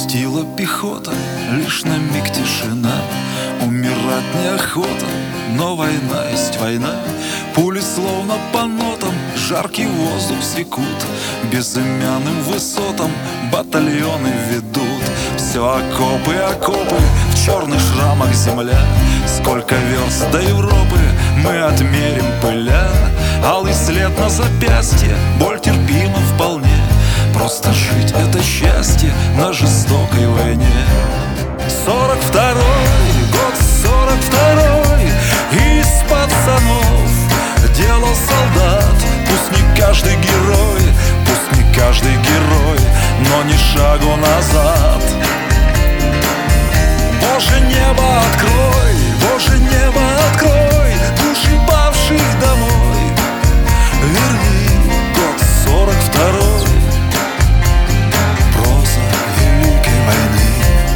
Отпустила пехота, лишь на миг тишина. Умирать неохота, но война есть война. Пули словно по нотам, жаркий воздух секут. Безымянным высотам батальоны ведут. Все окопы, окопы, в черных шрамах земля. Сколько верст до Европы мы отмерим пыля. Алый след на запястье, боль терпима вполне. Просто жить — это счастье на жестокой войне. 42-й год, 42-й, из пацанов делал солдат. Пусть не каждый герой, пусть не каждый герой, но ни шагу назад. Боже, небо открой, Боже, небо открой, души павших домой. Верни год 42-й, проза Великой войны.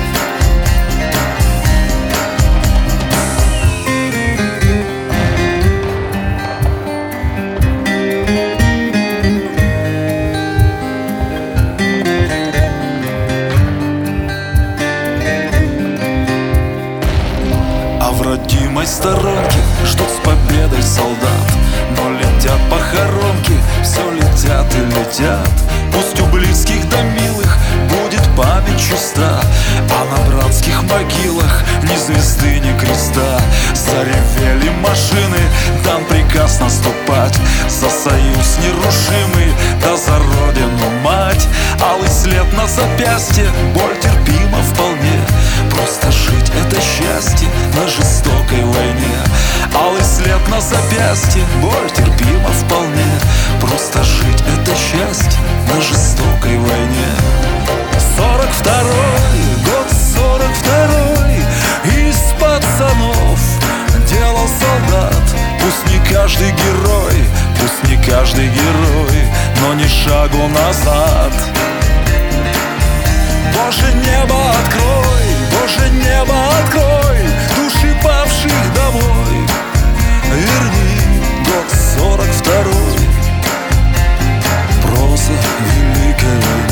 А в родимой сторонке ждут с победой солдат. Но летят похоронки, все летят и летят. Пусть у близких да милых будет память чиста, а на братских могилах ни звезды, ни креста. Заревели машины, дан приказ наступать за союз нерушимый, да за родину мать. Алый след на запястье, боль терпима вполне. Просто жить — это счастье на жестокой войне. Алый след на запястье, боль терпима вполне. Просто жить — это счастье на жестокой войне. 42-й год, 42-й, из пацанов делал солдат. Пусть не каждый герой, пусть не каждый герой, но ни шагу назад. Боже, небо открой, Боже, небо открой, души павших домой. Верни год 42-й, проза Великой войны.